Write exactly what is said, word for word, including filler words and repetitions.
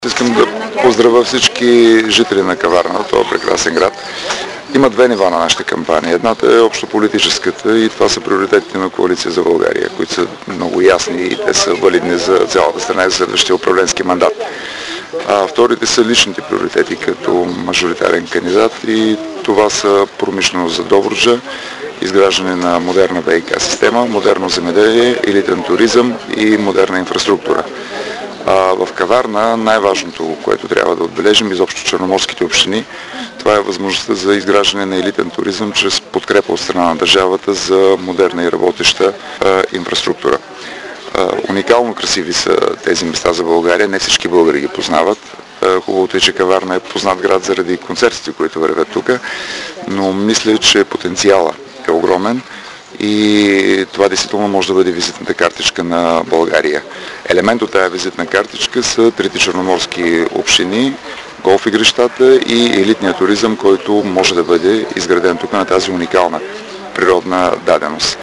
Искам да поздравя всички жители на Каварна, това е прекрасен град. Има две нива на нашата кампания. Едната е общополитическата и това са приоритетите на Коалиция за България, които са много ясни и те са валидни за цялата страна и за следващия управленски мандат. А вторите са личните приоритети като мажоритарен кандидат и това са промишленост за Добруджа, изграждане на модерна ВиК система, модерно земеделие, елитен туризъм и модерна инфраструктура. В Каварна най-важното, което трябва да отбележим изобщо черноморските общини, това е възможността за изграждане на елитен туризъм чрез подкрепа от страна на държавата за модерна и работеща а, инфраструктура. А, уникално красиви са тези места за България, не всички българи ги познават. А, хубавото е, че Каварна е познат град заради концертите, които вървят тук, но мисля, че потенциала е огромен. И това действително може да бъде визитната картичка на България. Елемент от тази визитна картичка са трите черноморски общини, голф игрищата и елитния туризъм, който може да бъде изграден тук на тази уникална природна даденост.